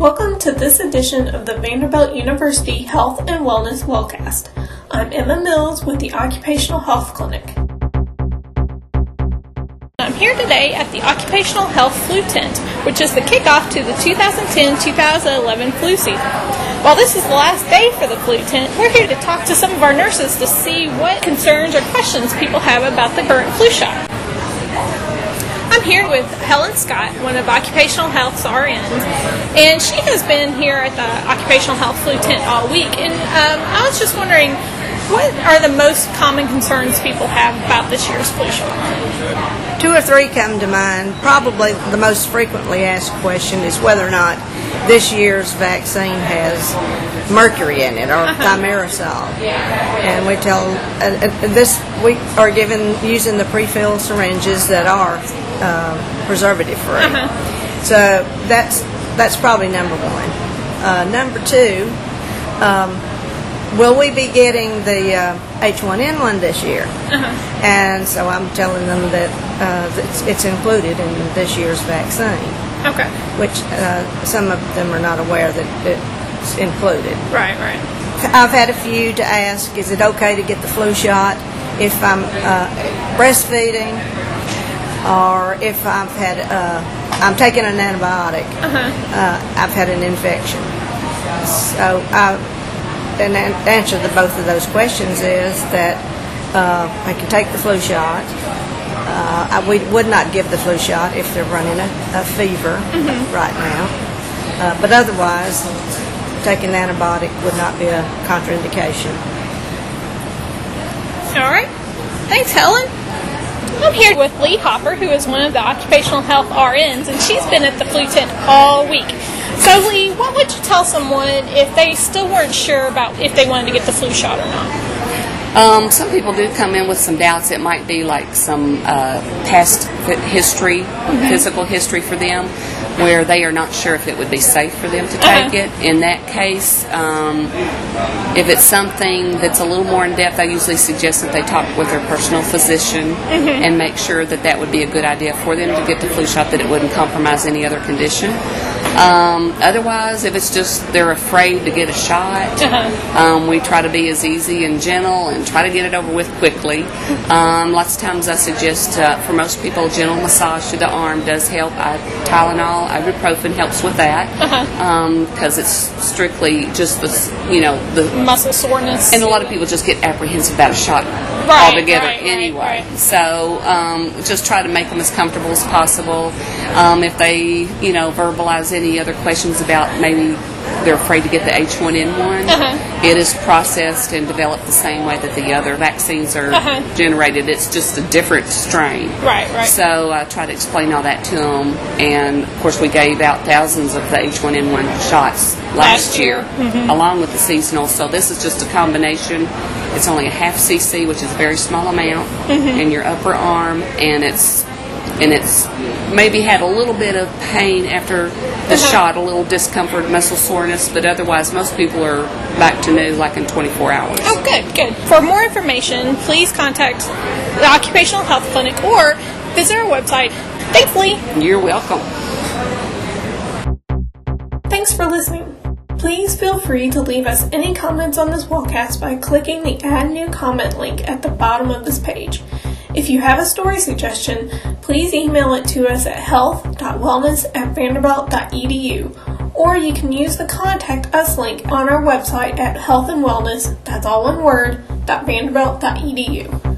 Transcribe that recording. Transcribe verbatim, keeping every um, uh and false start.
Welcome to this edition of the Vanderbilt University Health and Wellness Wellcast. I'm Emma Mills with the Occupational Health Clinic. I'm here today at the Occupational Health Flu Tent, which is the kickoff to the two thousand ten to two thousand eleven flu season. While this is the last day for the flu tent, we're here to talk to some of our nurses to see what concerns or questions people have about the current flu shot. I'm here with Helen Scott, one of Occupational Health's R Ns, and she has been here at the Occupational Health Flu Tent all week. And um, I was just wondering, what are the most common concerns people have about this year's flu shot? Two or three come to mind. Probably the most frequently asked question is whether or not this year's vaccine has mercury in it or uh-huh. thimerosal. And we tell uh, uh, this we are given using the pre-filled syringes that are uh, preservative free. Uh-huh. So that's that's probably number one. Uh, number two, um, will we be getting the uh, H one N one this year? Uh-huh. And so I'm telling them that uh, it's, it's included in this year's vaccine. Okay. Which uh, some of them are not aware that it's included. Right, right. I've had a few to ask, is it okay to get the flu shot if I'm uh, breastfeeding or if I've had, uh, I'm taking an antibiotic, uh-huh. uh, I've had an infection. So I, and the answer to both of those questions is that uh, I can take the flu shot. Uh, I, we would not give the flu shot if they're running a, a fever mm-hmm. right now. Uh, but otherwise, taking an antibiotic would not be a contraindication. All right. Thanks, Helen. I'm here with Lee Hopper, who is one of the Occupational Health R Ns, and she's been at the flu tent all week. So, Lee, what would you tell someone if they still weren't sure about if they wanted to get the flu shot or not? Um, some people do come in with some doubts. It might be like some uh, past history, mm-hmm. physical history for them, where they are not sure if it would be safe for them to take uh-huh. it. In that case, um, if it's something that's a little more in depth, I usually suggest that they talk with their personal physician mm-hmm. and make sure that that would be a good idea for them to get the flu shot, that it wouldn't compromise any other condition. Um, otherwise, if it's just they're afraid to get a shot, uh-huh. um, we try to be as easy and gentle and try to get it over with quickly. Um, lots of times I suggest uh, for most people, gentle massage to the arm does help. I, Tylenol, ibuprofen helps with that because uh-huh. um, it's strictly just the, you know, the muscle soreness. And a lot of people just get apprehensive about a shot right, altogether right, anyway. Right, right. So um, just try to make them as comfortable as possible. Um, if they, you know, verbalize any other questions about maybe they're afraid to get the H one N one, uh-huh. it is processed and developed the same way that the other vaccines are uh-huh. generated. It's just a different strain. Right, right. So I try to explain all that to them. And, of course, we gave out thousands of the H one N one shots last, last year, year mm-hmm. along with the seasonal. So this is just a combination. It's only a half C C, which is a very small amount, mm-hmm. in your upper arm, and it's and it's maybe had a little bit of pain after the uh-huh. shot, a little discomfort, muscle soreness, but otherwise most people are back to new like in twenty-four hours. Oh, good, good. For more information, please contact the Occupational Health Clinic or visit our website. Thanks, Lee. You're welcome. Thanks for listening. Please feel free to leave us any comments on this wellcast by clicking the Add New Comment link at the bottom of this page. If you have a story suggestion, please email it to us at health dot wellness at vanderbilt dot e d u, or you can use the Contact Us link on our website at health and wellness, that's all one word, .vanderbilt dot e d u.